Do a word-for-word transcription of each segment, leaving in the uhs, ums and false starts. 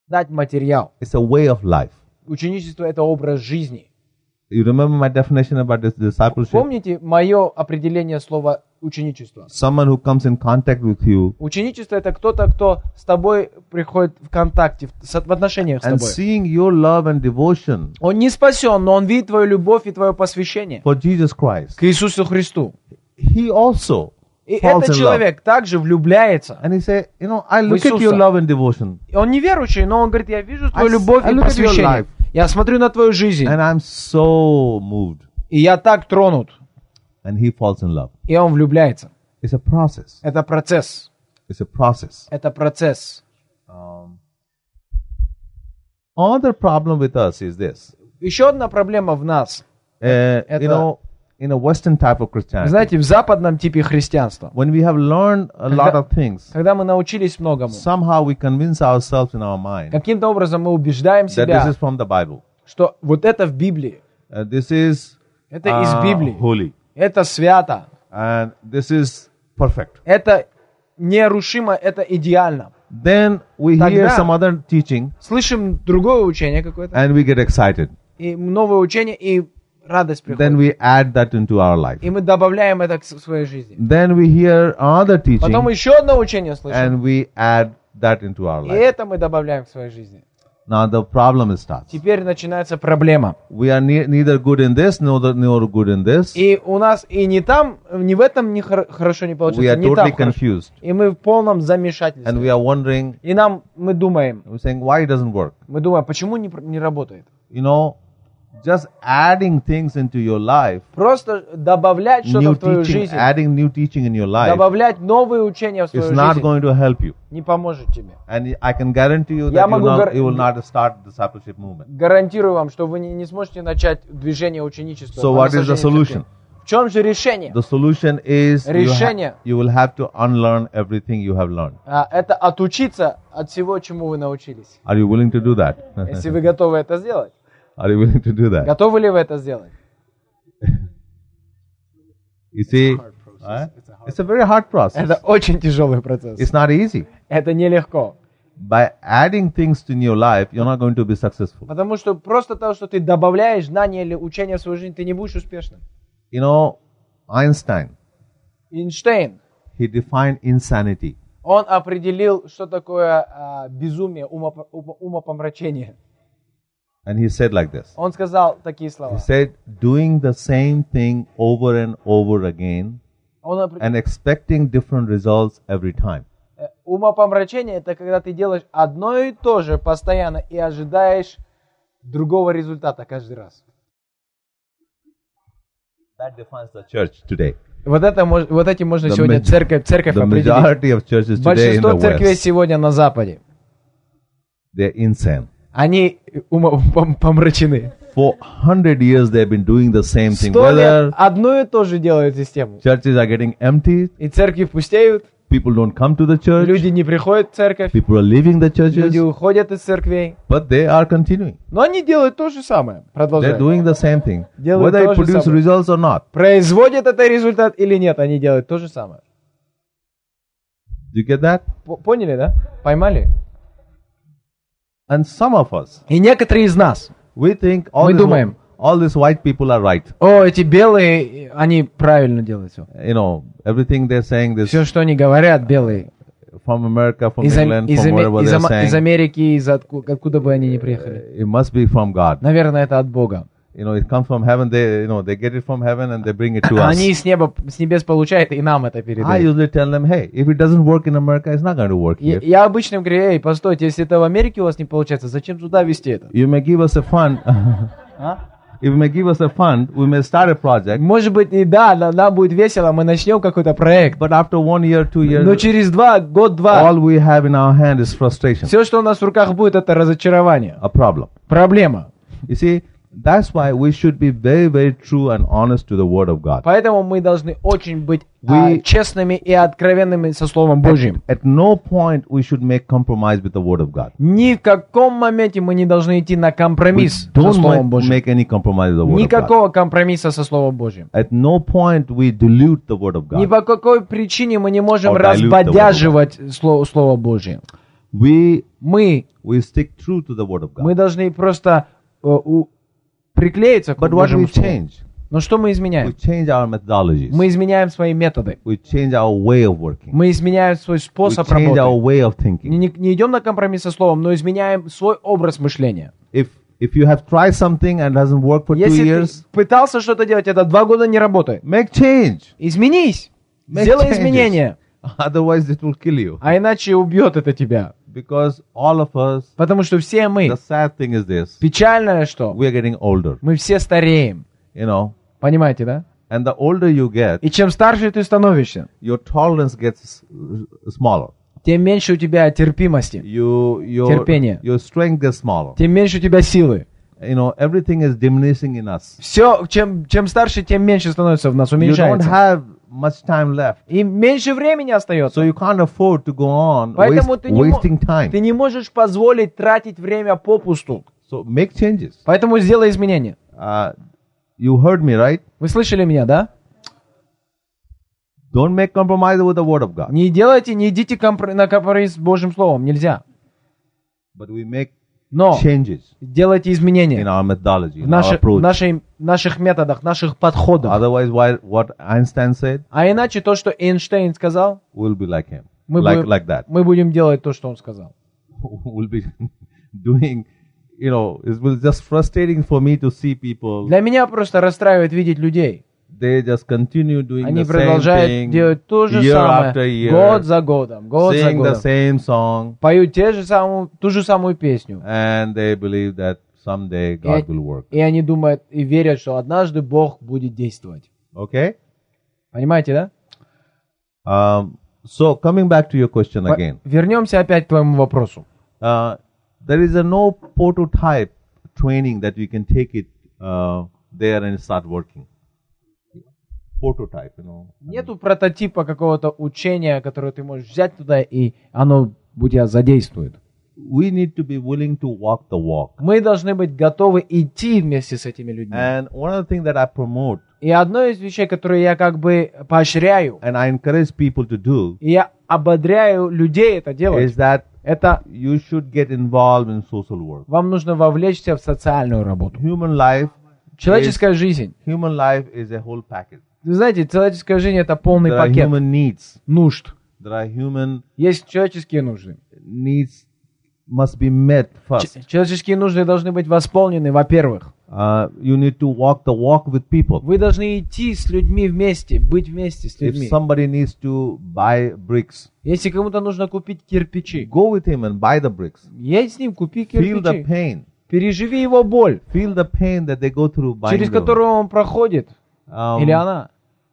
дать материал. It's a way of life. Ученичество — это образ жизни. You remember my definition about this discipleship? Помните мое определение слова ученичество? Someone who comes in contact with you Ученичество — это кто-то, кто с тобой приходит в контакте, в, в отношениях с and тобой. seeing your love and devotion Он не спасен, но он видит твою любовь и твое посвящение for Jesus Christ. к Иисусу Христу. He also И falls этот in love. человек также влюбляется. And he say, you know, I look at Иисуса. your love and devotion, Он не верующий, но он говорит: я вижу твою I- любовь I и look at your посвящение. life. Я смотрю на твою жизнь, and I'm so moved. и я так тронут. And he falls in love. И он влюбляется. It's a process. Это процесс. It's a process. Это процесс. Um, another problem with us is this. Еще одна проблема в нас. Uh, Это- you know, in a Western type of Christianity, Знаете, в западном типе христианства, when we have learned a lot of things, когда мы научились многому, somehow we convince ourselves in our mind каким-то образом мы убеждаем that this себя, is from the Bible. что вот это в Библии, Uh, this is это из uh, Библии, holy. это свято, And this is perfect. это нерушимо, это идеально. Then we Тогда- hear some other teaching Слышим другое учение какое-то, and we get excited. и новое учение, и радость Then приходит. we add that into our life. И мы добавляем это к с- своей жизни. Then we hear another teaching Потом еще одно учение слышим, and we add that into our и life. это мы добавляем к своей жизни. Now the problem starts. Теперь начинается проблема. We are ne- neither good in this nor, the, nor good in this. И у нас и не там, не в этом не хор- хорошо не We получается, are не там totally хорошо. confused. И мы в полном And замешательстве. we are wondering, И нам, мы думаем, we're saying, why it doesn't work? мы думаем, почему не, пр- не работает? You know, just adding things into your life, Просто добавлять что-то new в твою teaching, жизнь, adding new teaching in your life, добавлять новые учения в is свою not жизнь going to help you. не поможет тебе. And I can guarantee you Я that you, могу not, гар- you will not start discipleship movement. Гарантирую вам, что вы не, не сможете начать движение ученичества. So по what is the насаждению solution? церкви. В чем же решение? The solution is you, Решение. ha- you will have to unlearn everything you have learned. А, это отучиться от всего, чему вы научились. Are you willing to do that? Если вы готовы это сделать. Are you willing to do that? Готовы ли вы это сделать? You see, huh? It's a very hard process. Это очень тяжелый процесс. It's not easy. Это нелегко. By adding things to your life, you're not going to be successful. Потому что просто то, что ты добавляешь знания или учения в свою жизнь, ты не будешь успешным. You know, Einstein, Эйнштейн, he defined insanity. он определил, что такое а, безумие, умопо- умо- умопомрачение. And he said like this. Он сказал такие He слова. said, doing the same thing over and over again Он опре- and expecting different results every time. э, Умопомрачение — это когда ты делаешь одно и то же постоянно и ожидаешь другого результата каждый раз. That defines the church today. Вот, это, мож- вот этим можно The сегодня maj- церковь, церковь The определить. majority of churches today in Большинство the церквей West, сегодня на Западе, they're insane. они умопомрачены. For hundred years they've been doing the same thing. Сто Whether лет одно и то же делают систему. churches are getting empty, И церкви пустеют, people don't come to the church, люди не приходят в церковь, people are leaving the люди churches, уходят из церквей. but they are continuing. Но они делают то же самое, They're продолжают. doing the same thing, Делают whether то it же produces самое. results or not. Производит это результат или нет, они делают то же самое. Do you get that? П- Поняли, да? Поймали? And some of us, И некоторые из нас, we think all, Мы these, думаем. all these white people are right. о, эти белые, они правильно делают все. You know, everything they're saying, this Все, что они говорят, белые. from America, from Из, Ам- England, из, from Аме- wherever из they're Ама- из saying, Америки, из отку- откуда бы они ни приехали. it must be from God. Наверное, это от Бога. You know, it comes from heaven. They, you know, they get it from heaven and they bring it to us. Они с неба, с небес получают и нам это I передают. usually tell them, hey, if it doesn't work in America, it's not going to work Я, here. я обычно им говорю: эй, постойте, если это в Америке у вас не получается, зачем туда везти это? You may give us a fund. If you may give us a fund, we may start a project. Может быть, и да, на- нам будет весело, мы начнем какой-то проект. But after one year, two years, Но через два, год-два, all we have in our hand is frustration, все, что у нас в руках будет, это разочарование, a problem. проблема. You see, that's why we should be very, very true and honest to the Word of God. Поэтому мы должны очень быть We- а, честными и откровенными со Словом Божьим. At no point we should make compromise with the Word of God. Ни в каком моменте мы не должны идти на We компромисс со don't Словом ma- Божьим. make any compromise with the Word of God. Никакого компромисса со Словом Божьим. At no point we dilute the Word of Ни God. по какой причине мы не можем Or dilute the word of разбодяживать Слово, Слово Божье. we Мы, we stick true to the word of God. мы должны просто э, у- приклеиться к But what Божьему we Слову. change? Но что мы We изменяем? change our methodologies. Мы изменяем свои методы. We change our way of working. Мы изменяем свой We способ change our работы. way of Не, thinking. не- не идем на компромисс со словом, но изменяем свой образ мышления. If if you have tried something and doesn't work for two Если years, ты пытался что-то делать, это два года не работает. make change. Изменись. Make Сделай changes. изменения. Otherwise, it will kill you. А иначе убьет это тебя. Because all of us, Потому что все мы, the sad thing is this: печальное что, we are getting older. мы все стареем. You know, Понимаете, да? and the older you get, И чем старше ты становишься, your tolerance gets uh, smaller. тем меньше у тебя терпимости, You your Терпение. your strength gets smaller. тем меньше у тебя силы. You know, everything is diminishing in us. Все, чем, чем старше, тем меньше становится в нас, You don't уменьшается. have much time left, И меньше времени остается. so you can't afford to go on Поэтому waste, ты не, мо- wasting time. ты не можешь позволить тратить время попусту. So make changes. Поэтому сделай изменения. Uh, you heard me, right? Вы слышали меня, да? Don't make compromise with the word of God. Не делайте, не идите компр- на компромисс с Божьим Словом. Нельзя. But we make Но changes делайте in изменения our methodology, в, in our наши- в approach. нашей- наших методах, наших подходах. Otherwise, why, what Einstein said, А иначе то, что Эйнштейн сказал, we'll be like him, мы, like будем, like that. мы будем делать то, что он сказал. We'll be doing, you know, it was just frustrating for me to see people. Для меня просто расстраивает видеть людей. They just continue doing Они the same продолжают thing, делать то же year самое, after year, год за годом, год за sing the годом. same song, Поют те же самую, ту же самую песню. and they believe that someday God will work. И они думают и верят, что однажды Бог будет действовать. Okay? Понимаете, да? Um, so coming back to your question По- again, Вернемся опять к твоему вопросу. uh, there is a no prototype training that you can take it uh, there and start working. Prototype, you know. Нету прототипа какого-то учения, которое ты можешь взять туда, и оно у тебя задействует. We need to be willing to walk the walk. Мы должны быть готовы идти вместе с этими людьми. And one of the things that I promote И одно из вещей, которые я как бы поощряю, and I encourage people to do и я ободряю людей это делать, is that это you should get involved in social work. вам нужно вовлечься в социальную работу. Human life, Человеческая жизнь. human life is a whole package. Вы знаете, человеческая жизнь это полный There are пакет human needs. нужд. There are human Есть человеческие нужды. needs must be met first. Ч- человеческие нужды должны быть восполнены, во-первых. Uh, you need to walk the walk with people. Вы должны идти с людьми вместе, быть вместе с If людьми. somebody needs to buy bricks, Если кому-то нужно купить кирпичи, go with him and buy the bricks. едь с ним, купи Feel the кирпичи. pain. Переживи его боль, Feel the pain that they go through buying через them. которую он проходит, Um, или она.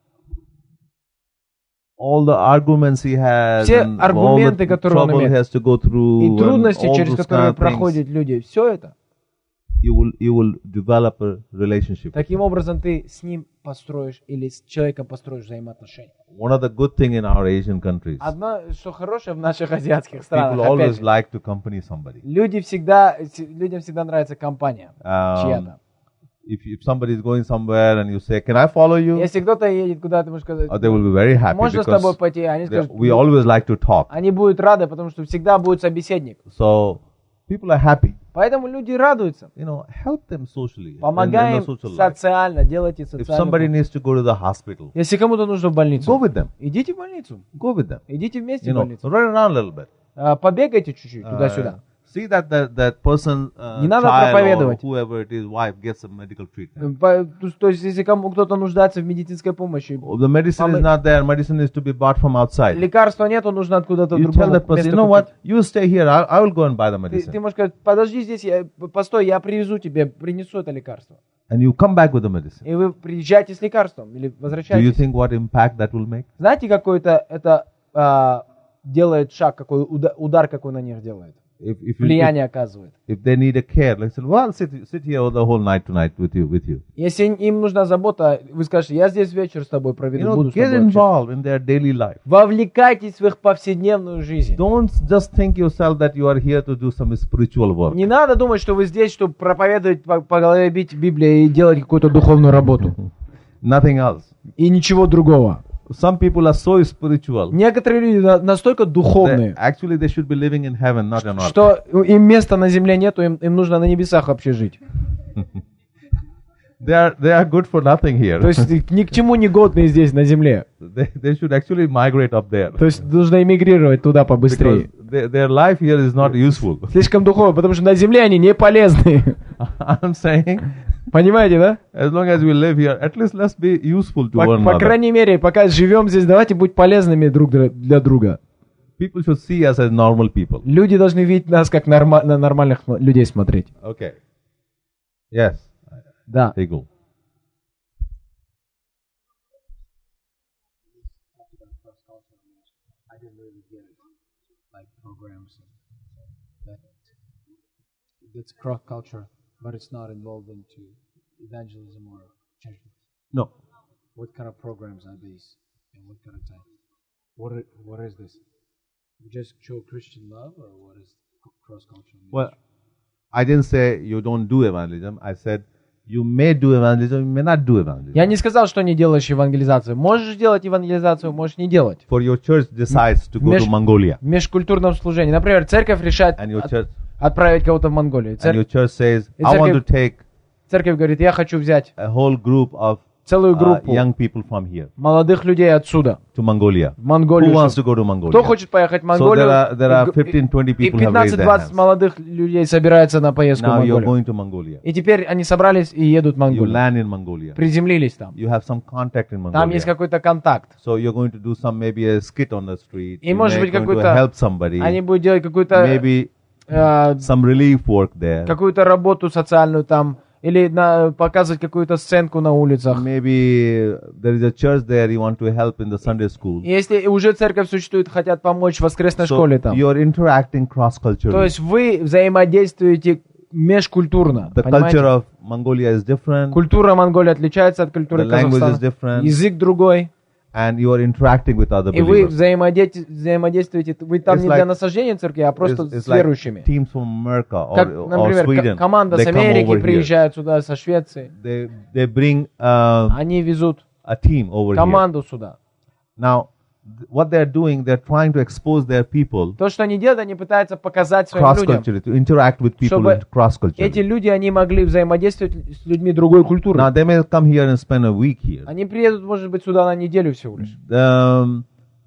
all the arguments he has, Все and all аргументы, the которые он trouble he имеет, has to go through, И and трудности, all через those которые kind of things, проходят люди, все это. you will you will develop a relationship. Таким образом ты с ним построишь или с человеком построишь взаимоотношения. One of the good thing in our Asian countries, Одно, что хорошее в наших азиатских people странах, опять always же, like to accompany somebody. люди всегда, людям всегда нравится компания Um, чья-то. if if somebody is going somewhere and you say, "Can I follow you?" Если кто-то едет куда-то, ты можешь сказать, Uh, they will be very happy можно с тобой because пойти, они they- скажут, we always like to talk. они будут рады, потому что всегда будет собеседник. So people are happy. Поэтому люди радуются. You know, help them socially. in- in the Помогаем social life. социально, делайте If somebody социально. needs to go to the hospital, Если кому-то нужно в go больницу, with them. идите в больницу. Go with them. Идите вместе You в know, больницу. run around a little bit. А, Побегайте чуть-чуть Uh, туда-сюда. see that that, that person, uh, Не надо child or проповедовать. whoever it is, wife gets some medical treatment. По- То то есть, если кому кто-то нуждается в медицинской помощи, Oh, the medicine is Mama- not there. Medicine is to be bought from outside. лекарства нету, нужно откуда-то You tell другому that person, месту you know купить. what? You stay here. I, I will go and buy the Ты, medicine. ты можешь сказать, подожди здесь, я, постой, я привезу тебе, принесу это лекарство. And you come back with the medicine. И вы приезжаете с лекарством или Do you возвращаетесь. think what impact that will make? Знаете, какой это, это а, делает шаг, какой уда- удар, какой на них делает? If, if, you, if, Влияние оказывает. if they need a care, like say, well, sit, sit here the whole night tonight with you, with you. Если им нужна забота, вы скажете, я здесь вечер с тобой You проведу, know, буду с get тобой общаться. involved in their daily life. Вовлекайтесь в их повседневную жизнь. Don't just think yourself that you are here to do some spiritual work. Не надо думать, что вы здесь, чтобы проповедовать, по, по голове бить Библию и делать какую-то духовную работу. Nothing else. И ничего другого. some people are so spiritual. Некоторые люди на- настолько They, духовные, actually, they should be living in heaven, not on earth. что им места на земле нету, им, им нужно на небесах вообще жить. They are they are good for nothing here. То есть ни к чему не годные здесь на земле. they, they should actually migrate up there. То есть нужно эмигрировать туда побыстрее. Because their, their life here is not useful. Слишком духовно, потому что на земле они не полезны. I'm saying, Понимаете, да? as long as we live here, at least let's be useful to По, one по another. крайней мере, пока живем здесь, давайте быть полезными друг для, для друга. People should see us as normal people. Люди должны видеть нас как норма- на нормальных м- людей смотреть. Okay. Yes. Да. Hegel. I didn't really get it, like programs that it's cross culture, but it's not involved into evangelism or church. No. What kind of programs are these, and what kind of time? What are, what is this? You just show Christian love, or what is cross cultural? Well, I didn't say you don't do evangelism. I said you may do evangelism, you may not do evangelism. Я не сказал, что не делаешь евангелизацию. Можешь делать евангелизацию, можешь не делать. For your church decides to go Меж- to Mongolia, В межкультурном служении. Например, церковь решает and your от- church отправить кого-то в Монголию. and your Цер- church says, И I want to церковь- take Церковь говорит, я хочу взять a whole group of целую uh, группу young people from here молодых людей отсюда, to Mongolia. в Монголию. Who wants to чтобы- go to Mongolia? Кто хочет поехать в Монголию? there are- there are И- fifteen, twenty и people have raised their пятнадцать-двадцать hands. молодых людей собираются на поездку в Now you're Монголию. going to Mongolia. И теперь они собрались и едут в You Монголию. land in Mongolia. Приземлились там. You have some contact in Там есть Mongolia. какой-то контакт. So you're going to do some maybe a skit on the street. И You может may быть going to какой-то... help somebody. Они будут делать какую-то, Maybe э, some relief work there. какую-то работу социальную там. Или на, показывать какую-то сценку на улицах. Maybe there is a church there you want to help in the Sunday school. И если уже церковь существует, хотят помочь в воскресной So школе там. you're interacting То cross-culturally. есть вы взаимодействуете межкультурно. The понимаете? culture of Mongolia is different, Культура Монголии отличается от культуры The language Казахстана. is different. Язык другой. and you are interacting with other И вы believers. взаимодействуете, взаимодействуете. Вы там It's не like- для насаждения церкви, а просто It's, it's с like верующими. teams from America or, Как, or например, Sweden. ко- команда They с come Америки over here. приезжает сюда, со Швеции. They, they bring uh, Они везут a team over here. команду сюда. Now, th- what they're doing, they're trying to expose their people То, что они делают, они пытаются показать своим людям, cross-culturally, to interact with people чтобы in cross-culturally. эти люди, они могли взаимодействовать с людьми другой культуры. Now, they may come here and spend a week here. Они приедут, может быть, сюда на неделю всего лишь. Um,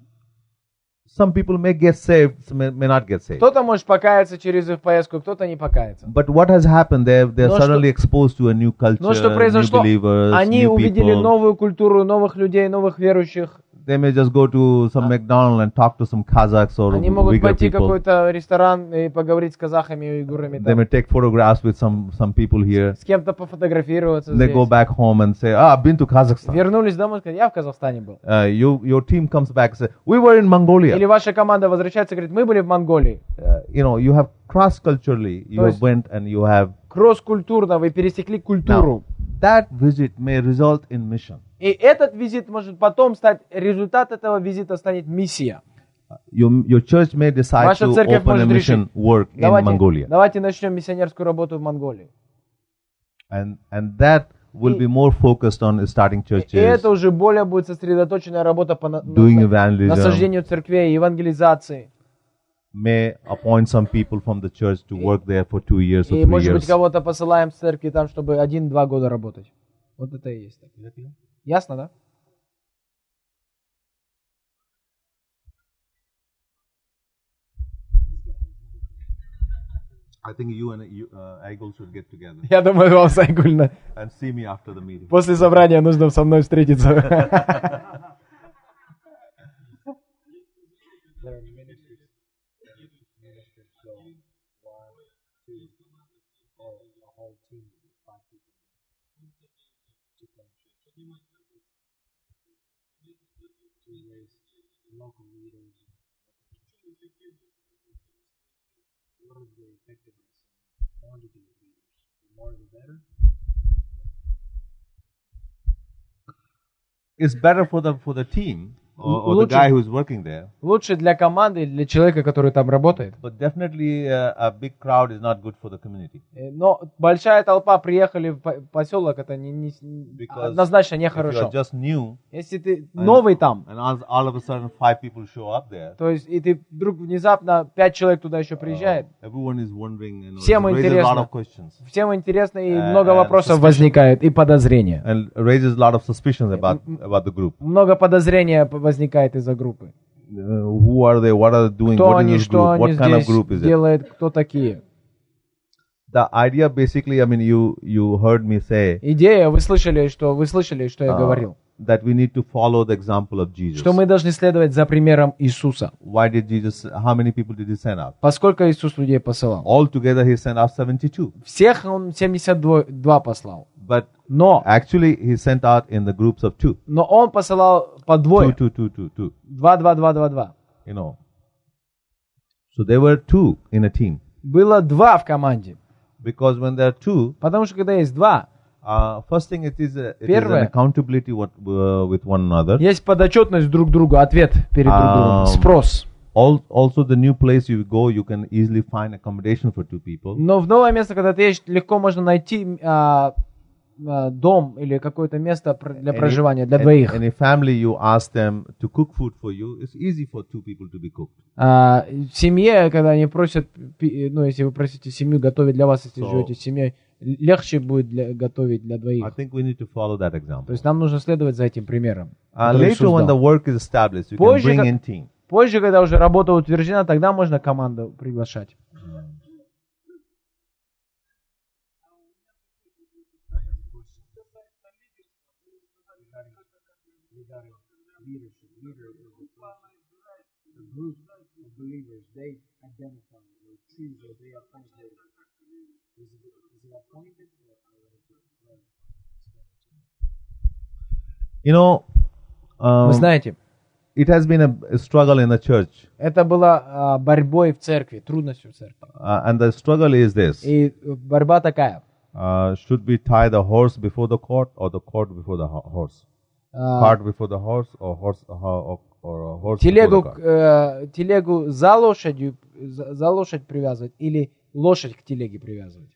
some people may get saved, some may, may not get saved. Кто-то может покаяться через их поездку, кто-то не покается. But what has happened? They're, they're Но suddenly exposed to a new culture, Но что new произошло? believers, Они new увидели people. новую культуру, новых людей, новых верующих. They may just go to some McDonald's and talk to some Kazakhs or Они могут Uyghur пойти в people. какой-то ресторан и поговорить с казахами и уйгурами. They там. may take photographs with some, some people here. С кем-то пофотографироваться They здесь. go back home and say, ah, I've been to Kazakhstan. Вернулись домой и сказали, я в Казахстане был. Uh, you, your team comes back and says, we were in Mongolia. Или ваша команда возвращается и говорит, мы были в Монголии. Uh, you know, you have cross-culturally, you То есть- went and you have... Кросс-культурно, вы пересекли культуру. Now, that visit may result in mission. И этот визит может потом стать, результат этого визита станет миссия. Your, your church may decide Ваша to церковь open a может mission решить, work in давайте, Mongolia. давайте начнем миссионерскую работу в Монголии. And, and that will И- be more focused on starting И churches, это уже более будет сосредоточенная работа по на- doing на- evangelism, насаждению церквей, евангелизации. may appoint some people from the church to work there for two years or И, three может быть, years. кого-то посылаем в церкви там, чтобы один-два года работать. Вот это и есть. Ясно, да? I think you and you, uh, Aigul should get together Я думаю, вам, Сайгульна, and see me after the meeting. после собрания нужно со мной встретиться. It's better for the for the team or, or the Лучше- guy who's working there. Лучше для команды, и для человека, который там работает. But definitely uh, a big crowd is not good for the community. Э, Но большая толпа приехали в по- поселок, это не, не- Because однозначно if you are нехорошо. just new Если ты новый там, and all, all of a sudden five people show up there, то есть и ты вдруг внезапно пять человек туда еще приезжает, everyone is wondering, you know, Всем it raises a lot интересно. of questions всем интересно и Uh, много and вопросов suspicion. возникает и подозрения. and raises a lot of suspicions about about the group. Много подозрения возникает из-за группы. Uh, who are they? What are they doing? Кто What они, is this что group? они What kind of здесь group is it? делают, кто такие. The idea, basically, I mean, you you heard me say Идея, вы слышали, что вы слышали, что я uh, говорил, that we need to follow the example of Jesus. что мы должны следовать за примером Иисуса. Why did Jesus? How many people did he send out? Поскольку Иисус людей посылал? Altogether, he sent out seventy-two. Всех он семьдесят два послал. But Но, actually, he sent out in the groups of two. но он посылал по Two, двое. two, two, two, two. Два, два, два, два, два. You know. So there were two in a team. Было два в команде. Because when there are two, Потому что когда есть два, uh, first thing it is, a, it is an Первое. accountability what, uh, with one another. есть подотчетность друг другу, ответ перед друг другом, Ам. спрос. Al- Also, the new place you go, you can easily find accommodation for two people. Но в новое место, когда ты едешь, легко можно найти а, а, дом или какое-то место пр- для Any- проживания, для any- двоих. Any family you ask them to cook food for you, it's easy for two people to be cooked. А, в семье, когда они просят, пи- ну, если вы просите семью готовить для вас, если So- живете с семьей, л- легче будет для- готовить для I двоих. think we need to follow that То example. есть нам нужно следовать за этим примером. Uh, который later, Иисус when the дал. work is established, you can Позже, bring как- in team. Позже, когда уже работа утверждена, тогда можно команду приглашать. You know, um, Вы знаете, it has been a, a struggle in the church. это было а, борьбой в церкви, трудностью в церкви. Uh, and the struggle is this. И борьба такая. Uh, should we tie the horse before the cart or the cart before the ho- horse? а, Cart before the horse or horse uh, or, or a horse телегу, before the к- cart? э, телегу за лошадью, за, за лошадь привязывать или лошадь к телеге привязывать?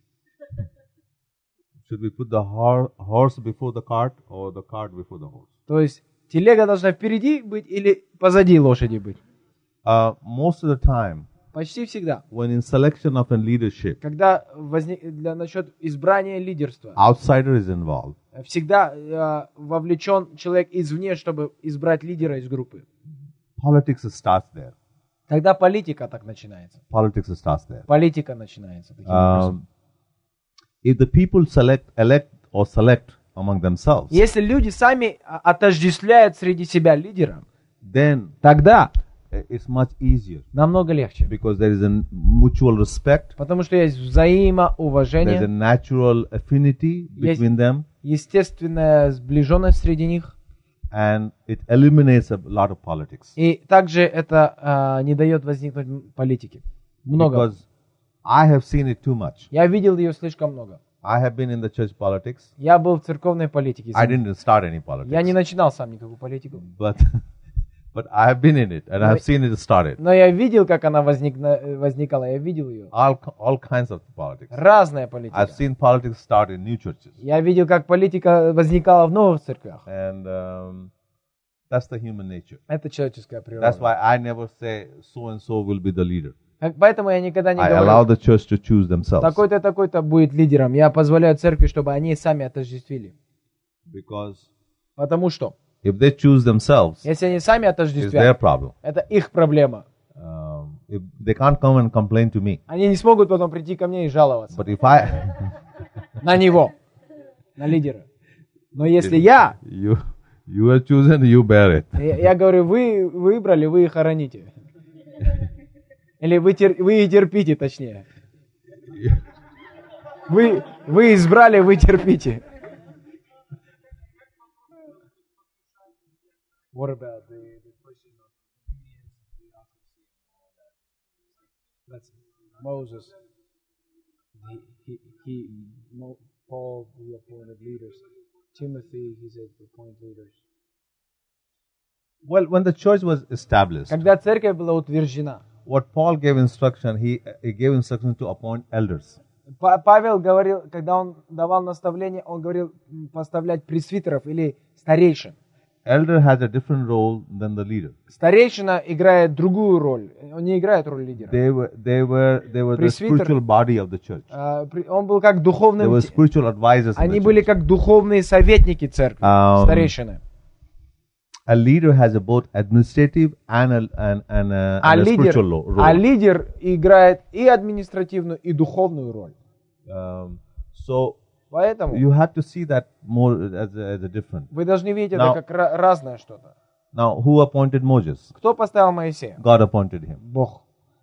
Should we put the hor- horse before the cart or the cart before the horse? То есть телега должна впереди быть или позади лошади быть? Uh, most of the time, Почти всегда. when in selection of a leadership, Когда возник, для, насчет избрания лидерства, outsider is involved. всегда э, вовлечен человек извне, чтобы избрать лидера из группы. Politics starts there. Тогда политика так начинается. Politics starts there. Политика начинается таким образом. Um, if the people select, elect or select among themselves, Если люди сами а, отождествляют среди себя лидера, then тогда uh, it's much easier намного легче. because there is a mutual respect, Потому что есть there's a взаимоуважение, natural affinity Есть- between them, естественная сближенность среди них. and it eliminates a lot of politics. И также это а, не дает возникнуть политики. Много. Because I have seen it too much. Я видел ее слишком много. I have been in the church politics. Я был в церковной политике. I didn't start any Я не politics, начинал сам никакую политику. but but I have been in it and I have seen it started. Но я видел, как она возникна, э, возникала. Я видел ее. All all kinds of politics. Разная политика. I've seen politics start in new churches, Я видел, как политика возникала в новых церквях. and um, that's the human nature. Это человеческая That's природа. why I never say so and so will be the leader. Э, Поэтому я никогда не I allow говорю, the church to choose themselves такой-то, такой-то будет лидером. Я позволяю церкви, чтобы они сами отождествили. because Потому что, if they choose themselves, если они сами it's their отождествят, problem. это их проблема. Um, if they can't come and complain to me, Они не смогут потом прийти ко мне и жаловаться but if I на него, на лидера. Но если я, you you are chosen, you bear it. я, я говорю, вы выбрали, вы и хороните. Или вы, тер, вы и терпите, точнее. Вы, вы избрали, вы терпите. What about the, the question of obedience and theocracy and all that? That's Moses. He, he, he Mo, Paul, he appointed leaders. Timothy, he said, appoint leaders. Well, when the church was established, Когда церковь была утверждена, what Paul gave instruction, he, he gave instruction to appoint elders. Па- Павел говорил, когда он давал наставление, он говорил м, поставлять пресвитеров или старейшин. Elder has a different role than the leader. Старейшина играет другую роль. Он не играет роль лидера. They were, they were, they were the Presbyter. spiritual body of the church. А, при- Он был как They духовным... were те- spiritual advisors of Они the были church. как духовные советники церкви, Um, старейшины. A leader has a both administrative and a, and, and a, А and a лидер, spiritual lo- а role. лидер играет и административную, и духовную роль. Um, so Поэтому you have to see that more as a, as a different. вы должны видеть Now- это как ra- разное что-то. Now, who appointed Moses? Кто поставил Моисея? God appointed him. Бог.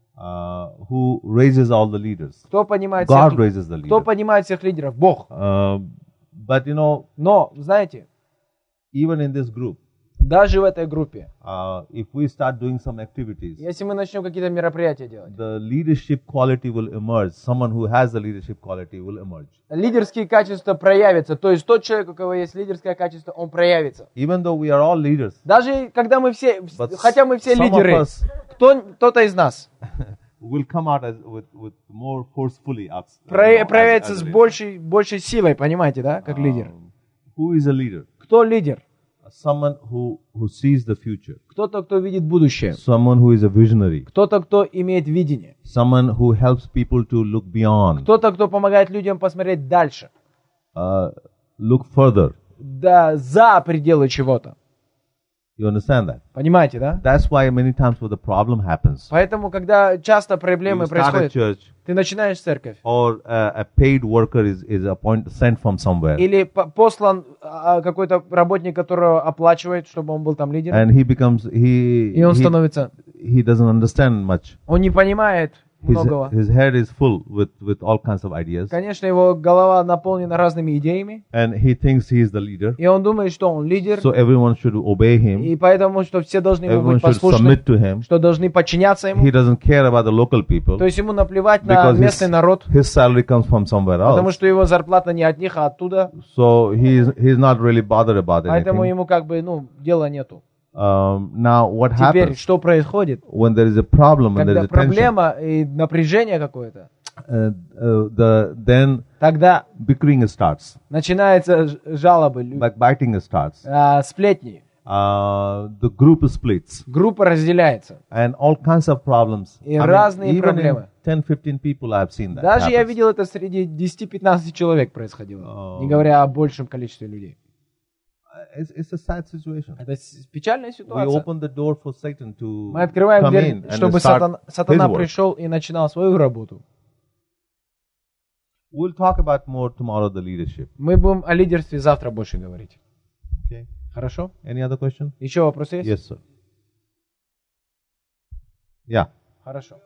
Uh, who raises all the leaders? Кто понимает God всех, raises the кто leaders. понимает всех лидеров? Бог. Uh, but you know, Но, знаете, even in this group, даже в этой группе, uh, if we start doing some activities, если мы начнем какие-то мероприятия делать, the leadership quality will emerge. Someone who has the leadership quality will emerge. лидерские качества проявятся. То есть тот человек, у кого есть лидерское качество, он проявится. Even though we are all leaders, Даже когда мы все, but хотя мы все some of лидеры, us кто, кто-то из нас will come out as, with, with more forcefully out, uh, про- you know, as- проявится as a с leader. большей, большей силой, понимаете, да, как лидер. Um, who is a leader? Кто лидер? Someone who, who sees the future. Кто-то, кто видит будущее. Someone who is a visionary. Кто-то, кто имеет видение. Someone who helps people to look beyond, Кто-то, кто помогает людям посмотреть дальше. uh, look further. Да, за пределы чего-то. You understand that? Понимаете, да? That's why many times when the problem happens, Поэтому, когда часто you проблемы start a происходят, church ты начинаешь церковь, or uh, a paid worker is, is appointed, sent from somewhere, или по- послан а, какой-то работник, которого оплачивает, чтобы он был там лидером, and he becomes, he, и он he, становится, he doesn't understand much. он не понимает His, многого. his head is full with, with all kinds of ideas, Конечно, его голова наполнена разными идеями, and he thinks he is the leader, и он думает, что он лидер, so everyone should obey him, и поэтому, что все должны ему everyone быть should послушны, submit to him. что должны подчиняться ему. He doesn't care about the local people, То есть ему наплевать на because his, местный народ, his salary comes from somewhere потому else. что его зарплата не от них, а оттуда, So he's he's not really bothered about поэтому anything. ему как бы, ну, дела нету. Um, now, what Теперь, happens что происходит? when there is a problem, when there Когда is a tension? проблема и напряжение какое-то, Uh, uh, the then тогда bickering starts, начинаются ж- жалобы, лю- backbiting starts. а, сплетни, Uh, the group splits, группа разделяется. and all kinds of problems. И разные even проблемы. in ten, fifteen people, I've seen that. Даже я happens. видел это среди десяти-пятнадцати человек происходило, О. не говоря о большем количестве людей. It's, it's a sad situation. Это с- печальная We ситуация. open the door for Satan to Мы открываем come дверь, in and чтобы start сатана, his сатана work. пришел и начинал свою работу. We'll talk about more tomorrow the leadership. Мы будем о лидерстве завтра больше говорить. Okay. Хорошо? Any other question? Еще вопросы есть? Yes, sir. Yeah. Хорошо.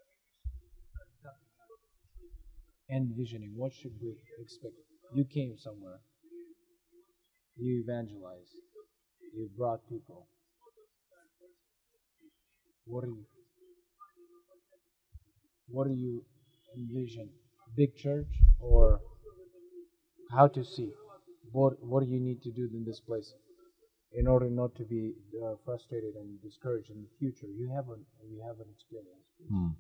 Envisioning, what should we expect? You came somewhere. You evangelized. You brought people. What do you, what do you envision? Big church or how to see? What, what do you need to do in this place in order not to be uh, frustrated and discouraged in the future? You have an, you have an experience.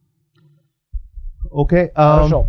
Okay. Um, Хорошо.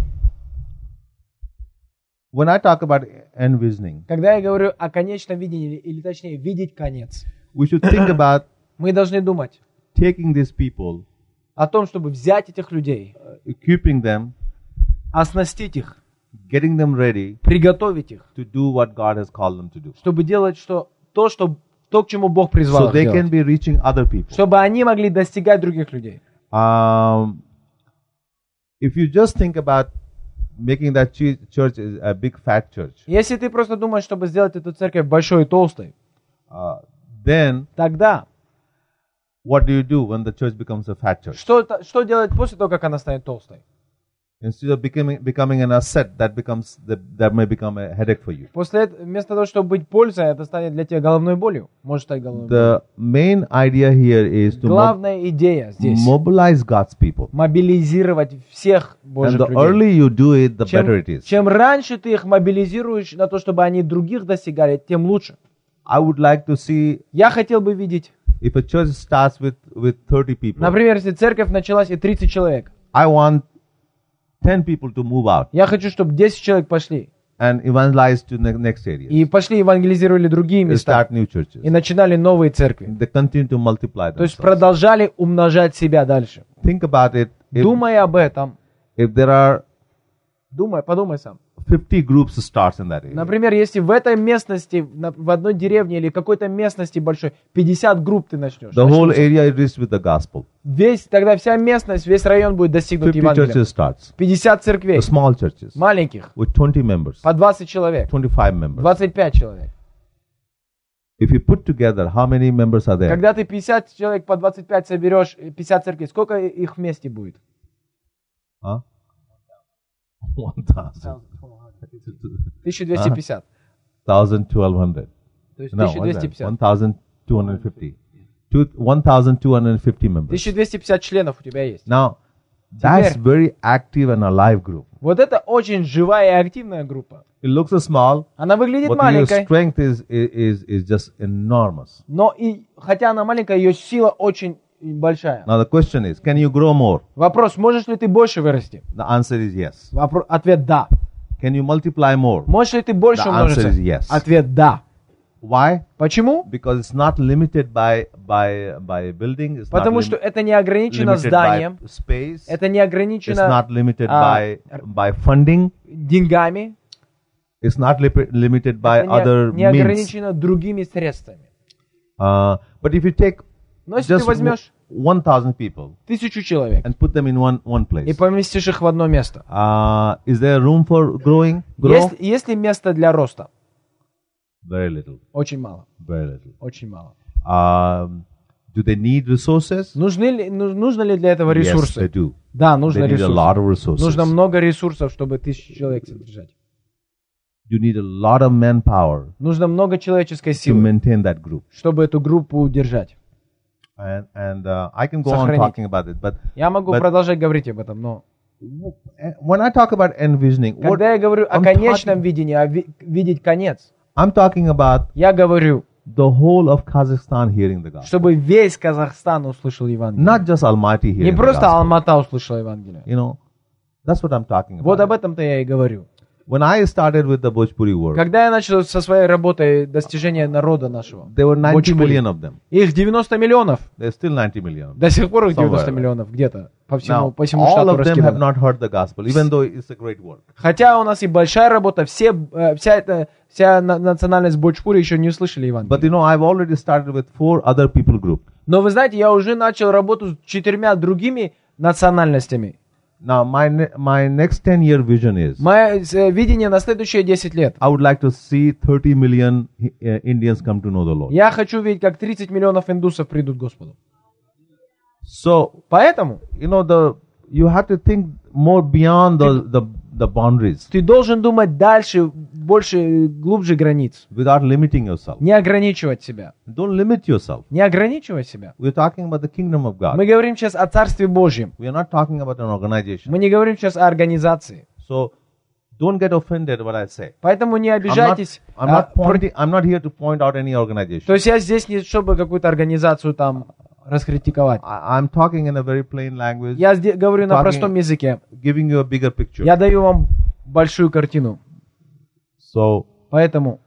when I talk about envisioning, Когда я говорю о конечном видении, или точнее, видеть конец, we should think about мы должны думать taking these people, о том, чтобы взять этих людей, equipping them, оснастить их, getting them ready приготовить их, to do what God has called them to do. чтобы делать что, то, что, то, к чему Бог призвал So их they делать. can be reaching other people. Чтобы они могли достигать других людей. Um, if you just think about making that ch- church is a big fat church, Если ты просто думаешь, чтобы сделать эту церковь большой и толстой, uh, then тогда what do you do when the church becomes a fat church? что, это- что делать после того, как она станет толстой? Instead of becoming becoming an asset, that becomes the, that may become a headache for you. После этого, вместо того, чтобы быть пользой, это станет для тебя головной болью. Может стать головной болью. The main idea here is to mob- Главная идея здесь mobilize God's people, мобилизировать всех and Божьих the людей. early you do it, the better it Чем, is. чем раньше ты их мобилизируешь на то, чтобы они других достигали, тем лучше. I would like to see Я хотел бы видеть if a church starts with, with thirty people, Например, если церковь началась и тридцать человек, I want ten people to move out я хочу, чтобы десять человек пошли and evangelize to the next area. и пошли евангелизировали другие They места start new churches. и начинали новые церкви. They continue to multiply То есть themselves. продолжали умножать себя дальше. Think about it. If, Думай об этом. if there are Думай, подумай сам. fifty groups starts in that area, Например, если в этой местности, на- в одной деревне или какой-то местности большой, пятьдесят групп ты начнешь. the whole начнутся. area is reached with the gospel. Весь, тогда вся местность, весь район будет достигнут fifty Евангелием. churches starts. пятьдесят церквей, The small churches маленьких, with twenty members, по двадцать человек, twenty-five members. двадцать пять человек. If you put together, how many members are there? Когда ты пятьдесят человек по двадцать пять соберешь, э, пятьдесят церквей, сколько их вместе будет? Huh? One thousand. тысяча двести пятьдесят. Thousand twelve hundred. То есть No, тысяча двести пятьдесят. one thousand two hundred fifty. Two, one thousand two hundred fifty members. тысяча двести пятьдесят членов у тебя есть. Now, that's very active and alive group. Вот это очень живая и активная группа. It looks a small, Она выглядит but your маленькой, strength is, is, is just enormous. но и хотя она маленькая, ее сила очень большая. Now the question is, can you grow more? Вопрос, можешь ли ты больше вырасти? The answer is yes. Вопро- Ответ да. Can you multiply more? Можешь ли ты больше The умножиться? answer is yes. Ответ да. Why? Почему? Because it's not limited by by by a building. It's Потому not что lim- это не ограничено limited зданием, by space. это не It's ограничено not limited а, by by funding. деньгами, It's not li- limited by это other не, не means. ограничено другими средствами. Uh, but if you take Но если ты just возьмешь one thousand people тысячу человек and put them in one one и place, поместишь их в одно место, uh, is there room for growing? Grow? есть, есть ли место для роста? Very little. Очень мало. Very little. Очень мало. Um, do they need resources? Нужны ли, ну- нужно ли для этого Yes, they ресурсы? do. Да, They нужно need a ресурсы. lot of resources. Нужно много ресурсов, чтобы тысячу человек содержать. You need a lot of manpower Нужно много человеческой to силы, maintain that group. чтобы эту группу удержать. And and uh, I can go on Сохранить. talking about it, but Я могу But- продолжать говорить об этом, но when I talk about envisioning, what когда я говорю о I'm конечном talking, видении, о ви- видеть конец, I'm talking about я говорю, the whole of Kazakhstan hearing the gospel, чтобы весь Казахстан услышал Евангелие. not just Almaty hearing Не the просто gospel. Алмата услышала Евангелие. You know, that's what I'm talking Вот об about. этом-то я и говорю. When I started with the Bhojpuri work, Когда я начал со своей работой достижения народа нашего, there were ninety Bhojpuri, million of them. их девяносто миллионов. There's still ninety million. До сих пор их Somewhere. девяносто миллионов где-то по всему, Now, по всему all штату of them have раскидано. not heard the gospel, even though it's a great work. Хотя у нас и большая работа, все, э, вся эта вся на- национальность Бходжпури еще не услышали But Евангелие. you know, I've already started with four other people group. Но вы знаете, я уже начал работу с четырьмя другими национальностями. Now, my ne- my next ten year vision is Мое э, видение на следующие десять лет. I would like to see thirty million uh, Indians come to know the Lord. Я хочу видеть, как тридцать миллионов индусов придут к Господу. So, Поэтому you know, the you have to think more beyond the, the, the boundaries ты должен думать дальше, больше, глубже границ. without limiting yourself. Не ограничивать себя. Don't limit yourself. Не ограничивать себя. We're talking about the kingdom of God. Мы говорим сейчас о Царстве Божьем. We are not talking about an organization. Мы не говорим сейчас о организации. So, don't get offended what I say. Поэтому не I'm not, обижайтесь. I'm а, not pointing, I'm not here to point out any То organization. есть я здесь не чтобы какую-то организацию там раскритиковать. I, I'm talking in a very plain language, Я зде- говорю на Talking- простом языке. giving you a bigger picture. Я даю вам большую картину. So, Поэтому,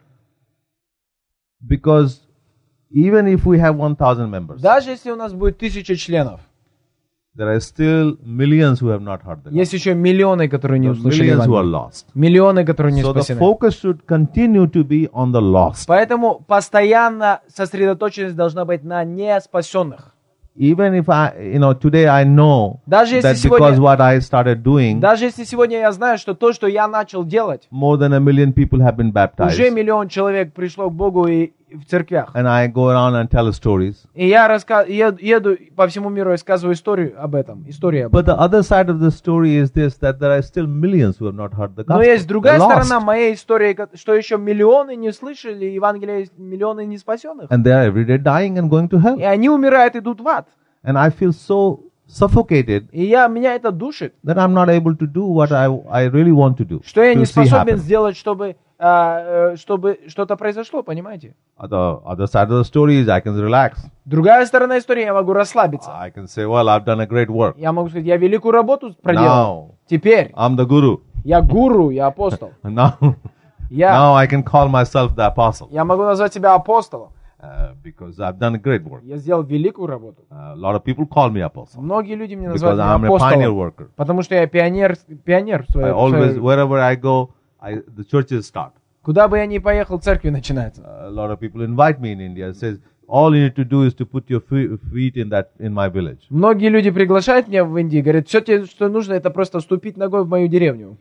because even if we have one thousand members, даже если у нас будет тысяча членов, there are still millions who have not heard the gospel. есть еще миллионы, которые не The услышали millions who are Евангелие. lost. Миллионы, которые не So the спасены. focus should continue to be on the lost. Поэтому постоянно сосредоточенность должна быть на неспасенных. Even if I, you know, today I know Даже если that сегодня- because what I started doing, Даже если сегодня я знаю, что то, что я начал делать, more than a million people have been baptized. уже миллион человек пришло к Богу и в церквях. And I go around and tell stories. И я раска... еду, еду по всему миру и рассказываю историю об этом. Историю об этом. But the other side of the story is this, that there are still millions who have not heard the gospel. Но есть другая They're сторона lost. моей истории, ко- что еще миллионы не слышали Евангелия, есть миллионы неспасенных. And they are every day dying and going to hell. И они умирают, идут в ад. And I feel so suffocated И я, меня это душит, that I'm not able to do what I, I really want to do. что я to не see способен happen. сделать, чтобы а, э, чтобы что-то произошло, понимаете? The other side of the story is I can relax. Другая сторона истории, я могу расслабиться. I can say, well, I've done a great work. Я могу сказать, я великую работу проделал. Now Теперь I'm the guru. я гуру, я апостол. Now, Я, now I can call myself the apostle я могу назвать себя апостолом. uh, because I've done a great work. Я сделал великую работу. Uh, a lot of people call me apostle Многие люди меня because называют меня I'm a pioneer апостолом, worker. потому что я пионер, пионер в I своей, в always, своей- wherever I go, I, the churches start. Куда бы я ни поехал, церкви начинается. A lot of people invite me in India. It says, all you need to do is to put your fe- feet in that in my village. Многие люди приглашают меня в Индию, говорят, все тебе, что нужно, это просто ступить ногой в мою деревню.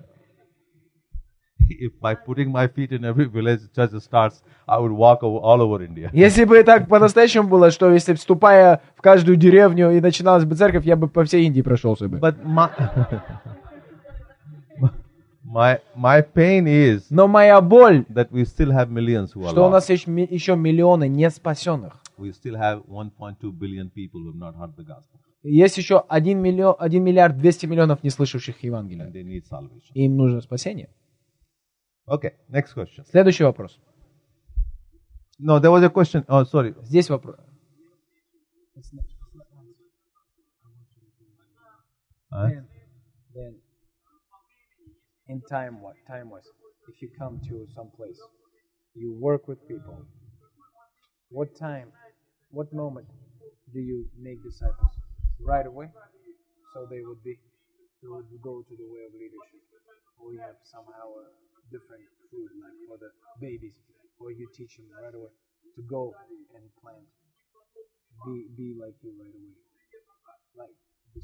If by putting my feet in every village the church starts, I would walk over, all over India. Если бы так по-настоящему было, что если вступая в каждую деревню и начиналась бы церковь, я бы по всей Индии прошелся бы. But my, my, my pain is Но моя боль, that we still have millions who are что у lost. нас есть ми- еще миллионы неспасенных. We still have one point two billion people who have not heard the gospel. Есть еще один миллион, один миллиард двести миллионов не слышавших Евангелия. And they need salvation. И им нужно спасение. Okay, next question. Следующий вопрос. No, there was a question. Oh, sorry. Здесь вопрос. Huh? Then, then in time, what time was? If you come to some place, you work with people. What time, what moment do you make disciples? Right away, so they would be, they would go to the way of leadership, or you have somehow a different food, like for the babies, or you teach them right away to go and plant, be be like you right away, like this.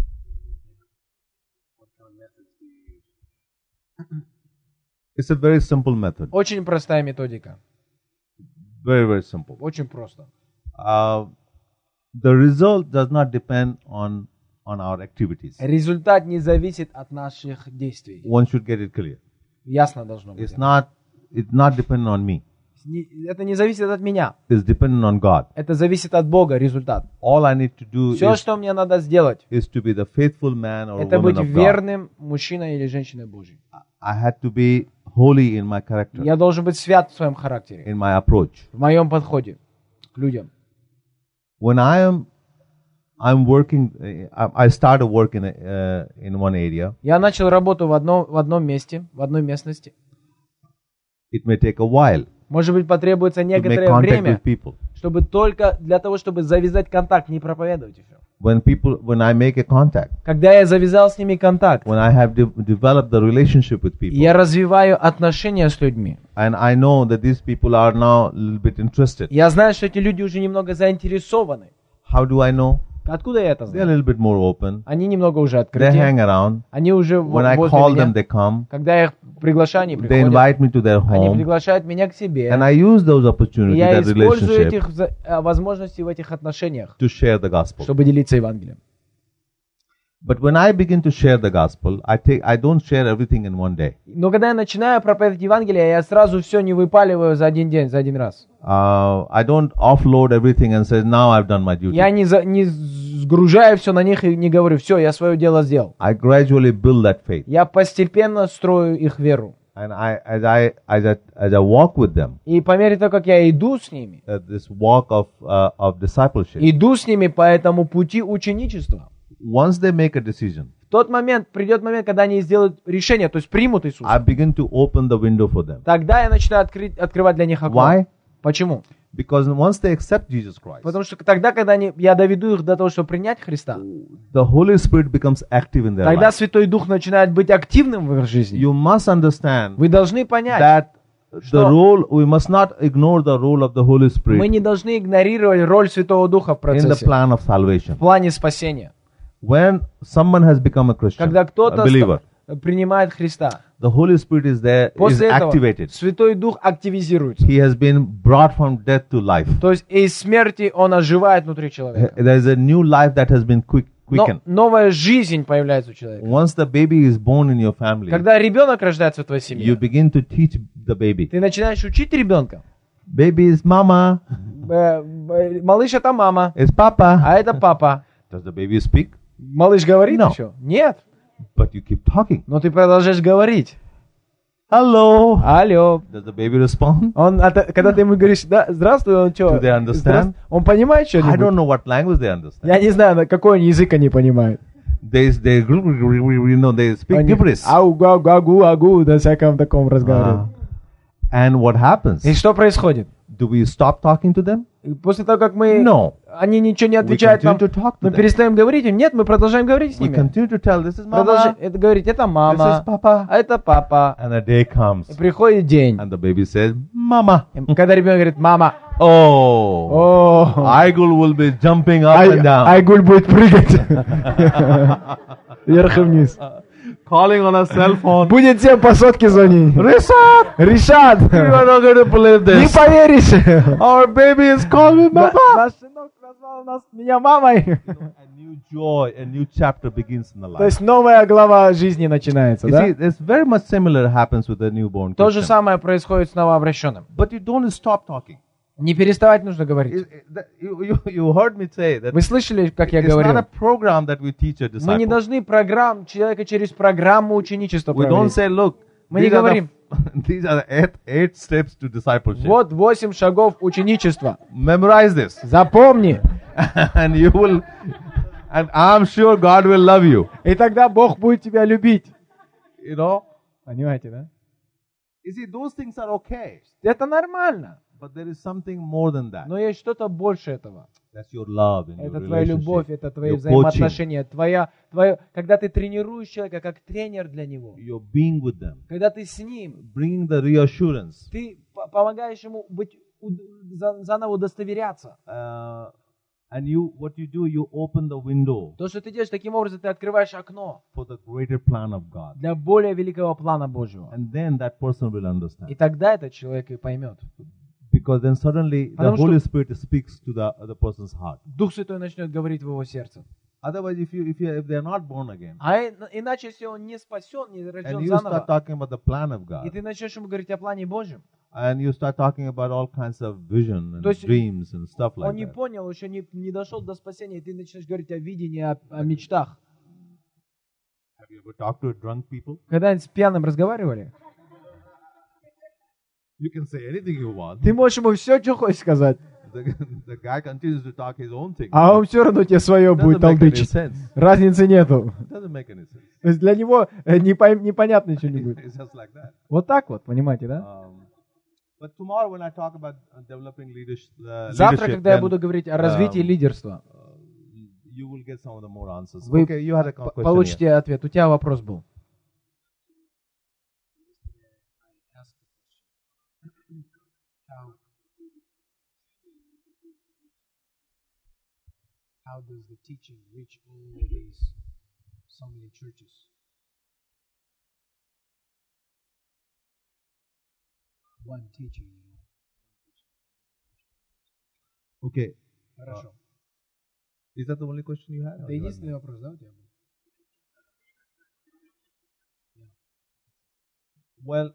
What kind of methods do you use? It's a very simple method. Очень простая методика. Very, very simple. Очень просто. Uh, the result does not depend on on our activities. Результат не зависит от наших действий. One should get it clear. Ясно должно быть. It's not it's not dependent on me. Не- Это не зависит от меня. It's dependent on God. Это зависит от Бога, результат. All I need to do Все, is, что мне надо сделать, is to be the faithful man or это woman быть of God. верным мужчиной или женщиной Божьей. I had to be holy in my character, Я должен быть свят в своем характере, in my approach. в моем подходе к людям. When I am I'm working, uh, I started work in a, uh, in one area. Я начал работу в одном, в одном месте, в одной местности. It may take a while Может быть, потребуется to make некоторое contact время, with people. чтобы только для того, чтобы завязать контакт, не проповедовать еще. When people, when I make a contact, Когда я завязал с ними контакт, when I have de- developed the relationship with people, я развиваю отношения с людьми. and I know that these people are now a little bit interested. Я знаю, что эти люди уже немного заинтересованы. How do I know? Откуда я это They're a знаю? little bit more open. Они немного уже They открыты. hang around. Они уже в- When I возле call меня. them, they come. Когда я их приглашаю, они They приходят. invite me to their Они home, приглашают меня к себе. and I use those И opportunities, я that использую relationship, этих вза- э, возможностей в этих отношениях, to share the gospel. чтобы делиться Евангелием. But when I begin to share the gospel, I take, I don't share everything in one day. Но когда я начинаю проповедовать Евангелие, я сразу все не выпаливаю за один день, за один раз. Uh, I don't offload everything and say, now I've done my duty. Я не, за- не сгружаю все на них и не говорю, все, я свое дело сделал. I gradually build that faith. Я постепенно строю их веру. And I, as I, as I, as I walk with them, И по мере того, как я иду с ними, uh, this walk of, uh, of discipleship, иду с ними по этому пути ученичества, once they make a decision, в тот момент, придет момент, когда они сделают решение, то есть примут Иисуса, I begin to open the window for them. тогда я начинаю открыть, открывать для них окно. Why? Почему? Because once they accept Jesus Christ, Потому что тогда, когда они, я доведу их до того, чтобы принять Христа, the Holy Spirit becomes active in their тогда life. Святой Дух начинает быть активным в их жизни. You must understand Вы должны понять, that the что role, we must not ignore the role of the Holy мы Spirit не должны игнорировать роль Святого Духа в in the процессе, plan of salvation. в плане спасения. When someone has become a Christian, Когда a кто-то believer, ста- принимает Христа, the Holy Spirit is there, is после этого activated. Святой Дух активизируется. He has been brought from death to life. То есть из смерти он оживает внутри человека. There is a new life that has been quick, Но quickened. новая жизнь появляется у человека. Once the baby is born in your family, Когда ребенок рождается в твоей you семье, begin to teach the baby. ты начинаешь учить ребенка. Baby is mama, Э, э, Малыш это мама, is papa. а это папа. Does the baby speak? Малыш говорит No. еще? Нет. But you keep talking. Но ты продолжаешь говорить. Hello. Алло. Does the baby respond? Он, ото- когда ты ему говоришь, да, здравствуй, он что? Do they understand? Он понимает I don't что-нибудь? know what language they understand. Я не знаю, на какой он язык они понимают. They, they, you know, they speak Они gibberish. ау, гау, гагу, агу, да всяком таком Uh, разговаривают. and what happens? И что происходит? Do we stop talking to them? И после того, как мы... No. Они ничего не We отвечают нам, continue to talk to мы them. перестаем говорить им. Нет, мы продолжаем говорить с We ними. continue to tell, this is Продолжаем mama, это говорить, это this мама, is papa. а это папа. And a day comes. И приходит день, And the baby says, mama. и когда ребенок говорит, мама, Oh. о, Aigul will be jumping up and down. Ай- Айгуль будет прыгать вверх и вниз. Calling on a cell phone. Будет всем по сотке звонить. Rishad, Ришат, you are not going to believe не this. поверишь. Our baby is calling me На- mama. Наш сынок назвал нас, меня мамой. A new joy, a new chapter begins in the То life. есть новая глава жизни начинается, You да? see, it's very much similar happens with a newborn То же Christian. самое происходит с новообращенным. But you don't stop talking. Не переставать нужно говорить. It- it- that- You, you, you heard me say that Вы слышали, как я it's not a говорил? program that we teach a Мы не disciple. должны программ, человека через программу ученичества We don't проводить. say, look, Мы не these are, говорим. the, these are the eight, eight steps to discipleship. Вот восемь шагов ученичества. Memorize this. Запомни. And you will, and I'm sure God will love you. И тогда Бог будет тебя любить. You know? Понимаете, да? You see, those things are okay. Это нормально. But there is something more than that. Но есть что-то больше этого. That's your love and Это your твоя relationship, любовь, это твои your coaching, взаимоотношения, твоя, твое, когда ты тренируешь человека как тренер для него, your being with them, когда ты с ним, bringing the reassurance. ты по- помогаешь ему быть уд- за- заново удостоверяться. Uh, and you, what you do, you open the window То, что ты делаешь таким образом, ты открываешь окно for the greater plan of God. для более великого плана Божьего. And then that person will И understand. тогда этот человек и поймет. Because then suddenly the Потому что- Holy Spirit speaks to the, the person's heart. Дух Святой начнет говорить в его сердце. Otherwise, if you if you if they're not born again, А и- иначе, если он не спасен, не and рожден you start заново, talking about the plan of и God, ты начнешь ему говорить о плане Божьем, and you start talking about all kinds of vision and То есть dreams and stuff он like не that, понял, еще не, не дошел до спасения, и ты начнешь говорить о видении, о, о мечтах. have you ever talked to drunk people? Когда-нибудь с пьяным разговаривали? You can say anything you want. Ты можешь ему все, что хочешь сказать, The, the guy continues to talk his own thing. а он все равно тебе свое Doesn't будет make any толдычить. sense. Разницы нету. Doesn't make any sense. То есть для него э, не пойм- непонятно ничего не будет. It's just like that. Вот так вот, понимаете, да? Um, but tomorrow, when I talk about uh, developing leadership, uh, Завтра, leadership, когда я then, буду говорить о развитии um, лидерства, uh, you will get some of the more answers. вы Okay, you had a п- question получите here. ответ. У тебя вопрос был. How does the teaching reach all these so many churches? One teaching, you know. Okay, Хорошо. is that the only question you had? Это единственный вопрос, да, у тебя был? Well,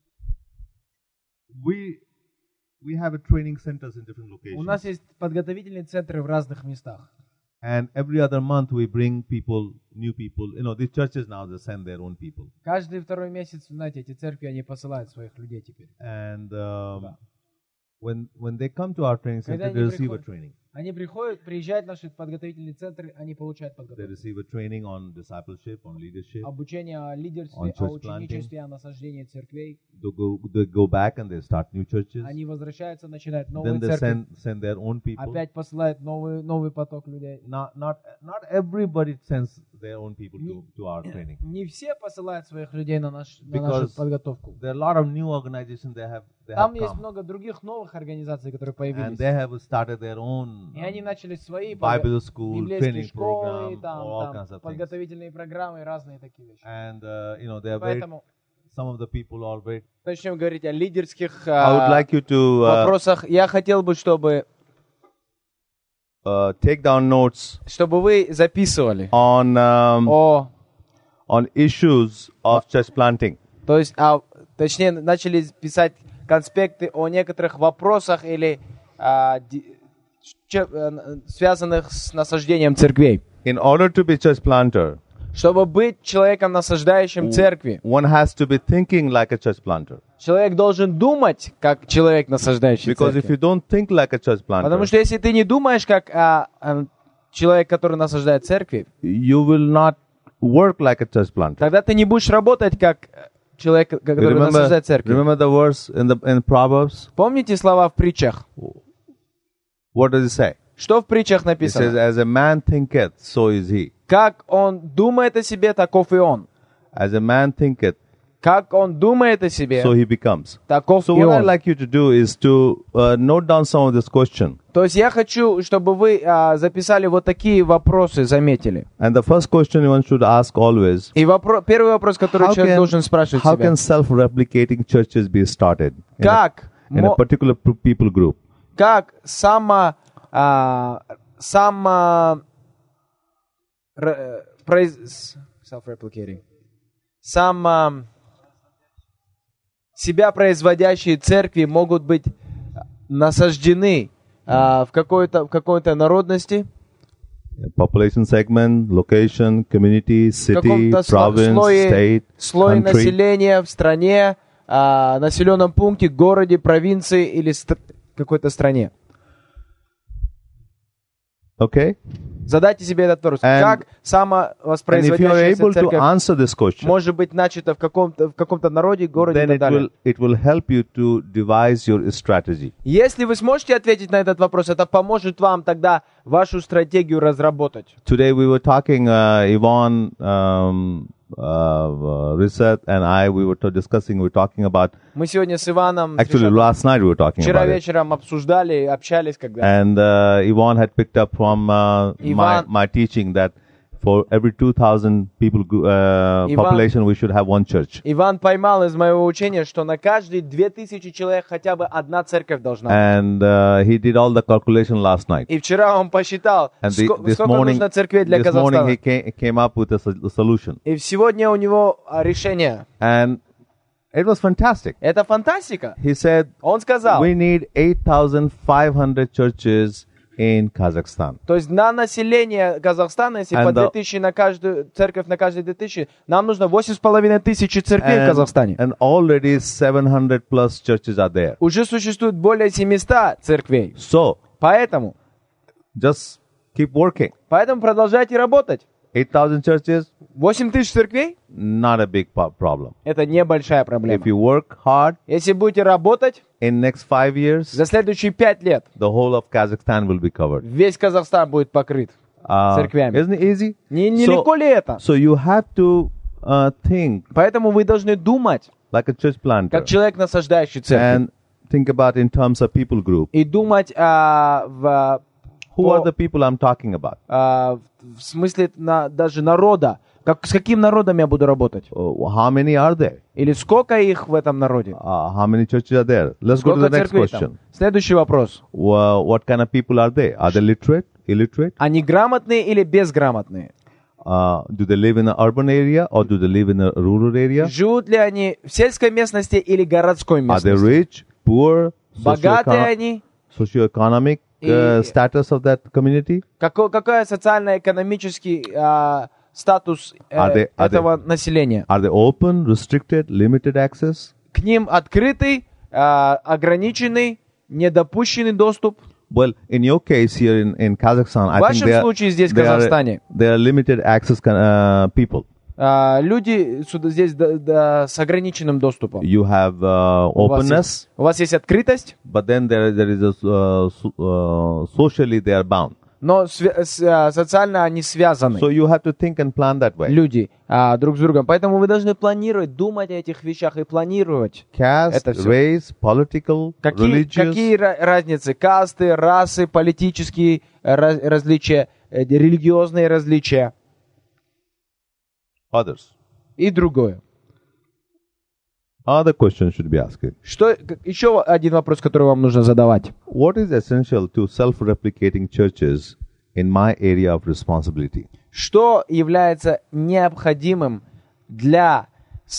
we we have a training centers in different У нас locations, есть подготовительные центры в разных местах. and every other month we bring people, new people. You know, these churches now they send their own people, Каждый второй месяц, знаете, эти церкви, они посылают своих людей теперь. and um, Да. when when they come to our training Когда center, они they receive a приходят- training. Они приходят, приезжают в наши подготовительные центры, они получают They подготовку. receive a training on discipleship, on leadership. Обучение о лидерстве, On о church ученичестве, о насаждении церквей. They go they go back and they start new churches. Они возвращаются, начинают Then новые they церкви. send send their own people. Опять посылают новый, новый поток людей. Not not not everybody sends their own people to, to our training. Не все посылают своих людей на, наш, на нашу Because подготовку. there are a lot of new organizations they have they Там have есть come, много других новых организаций, которые and появились. they have started their own И они um, начали свои Bible school, библейские training школы, program, там, all там, kinds of things. подготовительные программы и разные такие вещи. And uh, you know they are very Поэтому some of the people are very. начнем говорить о лидерских I а, would like you to uh, вопросах. Я хотел бы, чтобы, uh, take down notes чтобы вы записывали on um, о, on issues of church planting. то есть, а, точнее, начали писать конспекты о некоторых вопросах или а, ди- че- э, связанных с насаждением церквей. In order to be church planter, Чтобы быть человеком, насаждающим церкви, one has to be thinking like a church planter. человек должен думать, как человек, насаждающий Because if церкви. you don't think like a church planter, Потому что если ты не думаешь, как а, а, человек, который насаждает церкви, you will not work like a church planter. тогда ты не будешь работать как человек, You который remember, насаждает церкви. remember the verse in the in Proverbs? Помните слова в притчах? What does it say? Что в притчах It says, написано? "As a man thinketh, so is he. Как он думает о себе, таков и он. As a man thinketh, Как он думает о себе, so he becomes." таков So и what I'd он. like you to do is to uh, note down some of this question. То есть я хочу, чтобы вы а, записали вот такие вопросы, заметили. And the first question one should ask always: И вопро- первый вопрос, который How человек can, должен спрашивать how себя. can self-replicating churches be started in a, Как, in a мо- particular p- people group? как само, а, само р- произ- self-replicating, само себя производящие церкви могут быть насаждены а, в какой-то в какой-то народности, Population segment, location, community, в city, каком-то сло- province, слое, state, слое country. населения в стране, а, населенном пункте, городе, провинции или стр- какой-то стране. Okay? Задайте себе этот вопрос. And- Как And if you are самовоспроизводящаяся able to церковь answer this question, может быть начата в каком-то, в каком-то народе, городе и then так it далее? will, it will help you to devise your strategy. Если вы сможете ответить на этот вопрос, это поможет вам тогда вашу стратегию разработать. Today we were talking, uh, Yvonne, um, uh, uh, Risset and I, we were t- discussing, we were talking about, Мы сегодня с Иваном actually Решетом last night we were talking вчера about it. вечером обсуждали, общались, когда And uh, Yvonne had picked up from uh, my, Yvonne- my teaching that for every two thousand people gr- uh, Yvonne- population, we should have one church. Иван поймал из моего учения, что на каждые две тысячи человек хотя бы одна церковь должна быть. And uh, he did all the calculation last night. И вчера он посчитал, And the, ско- this сколько morning, нужно церквей для this morning Казахстана. he came, came up with a, sol- a solution. И сегодня у него а, решение. And it was fantastic. Это фантастика. He said, Он сказал, we need eight thousand five hundred churches in Kazakhstan. то есть на население Казахстана, если And по the- две тысячи на каждую церковь на каждые две тысячи, нам нужно восемь с половиной тысячи церквей в And, Казахстане. and already seven hundred plus churches are there. Уже существует более семисот церквей. So, Поэтому, just keep working. поэтому продолжайте работать. eight thousand churches, восемь тысяч церквей not a big po- problem. – это небольшая проблема. If you work hard, Если будете работать, in next five years, за следующие пять лет the whole of Kazakhstan will be covered. весь Казахстан будет покрыт Uh, церквями. isn't it easy? Не, So, нелегко ли это? so you have to uh, think Поэтому вы должны думать, like a church planter как человек, насаждающий церковь. and think about in terms of people group. И думать а, в, Who по- are the people I'm talking about? а, в смысле на, даже народа. Как, с каким народом я буду работать? Uh, how many are there? Или сколько их в этом народе? Uh, how many churches are there? Let's go to Сколько the next церквей там? question. Следующий вопрос. Well, what kind of people are they? Are they literate, illiterate? Они грамотные или безграмотные? Uh, do they live in an urban area or do they live in a rural area? Живут ли они в сельской местности или городской Are they местности? rich, poor, Богатые socioecono- они? socioeconomic uh, И- status of that community? Како- какой социально-экономический а, статус э, Are they- are этого населения? Are they open, restricted, limited access? К ним открытый, а, ограниченный, недопущенный доступ? Well, in your case here in, in Kazakhstan, I В think вашем they are, случае здесь, в they are, Казахстане, they are limited access uh, people. а, люди сюда, здесь да- да, с ограниченным доступом. You have uh, У вас, openness, есть, у вас есть открытость, but then there, there is a, uh, so- uh, socially they are bound. но свя- с- а, социально они связаны. So you have to think and plan that way. Люди а, друг с другом. Поэтому вы должны планировать, думать о этих вещах и планировать. Caste, Это всё. race, political, Какие, religious, какие ра- разницы? Касты, расы, политические э, раз- различия, э, религиозные различия others. и другое. Other questions should be asked. Что, к- еще один вопрос, который вам нужно задавать. What is essential to self-replicating churches in my area of responsibility? Что является необходимым для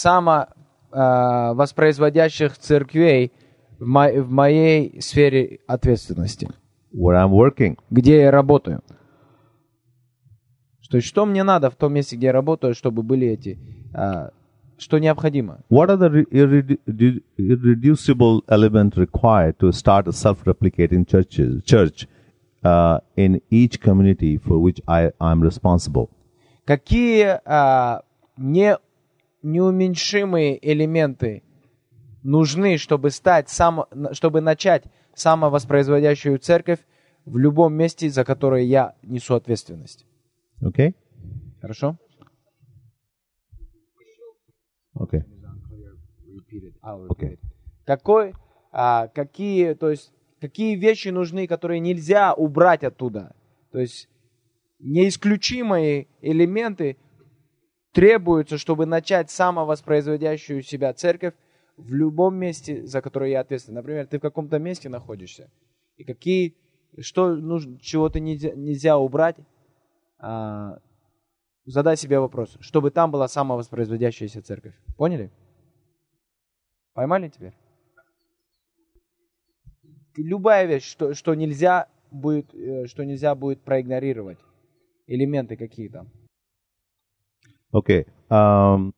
самовоспроизводящих церквей в, мо- в моей сфере ответственности, Where I'm working. где я работаю? То есть, что мне надо в том месте, где я работаю, чтобы были эти, а, что необходимо? What are the re- irredu- irreducible elements required to start a self-replicating churches, church uh, in each community for which I am responsible? Какие а, не, неуменьшимые элементы нужны, чтобы стать само, чтобы начать самовоспроизводящую церковь в любом месте, за которое я несу ответственность? Okay? Хорошо? Okay. Repeat it. I'll repeat Okay. it. Какой, а, какие, то есть, какие вещи нужны, которые нельзя убрать оттуда? То есть неисключимые элементы требуются, чтобы начать самовоспроизводящую себя церковь в любом месте, за которое я ответственен. Например, ты в каком-то месте находишься, и какие, что нужно, чего-то нельзя, нельзя убрать, а, задай себе вопрос, чтобы там была самовоспроизводящаяся церковь. Поняли? Поймали теперь? Любая вещь, что, что нельзя будет, э, что нельзя будет проигнорировать. Элементы какие-то. Okay. Um,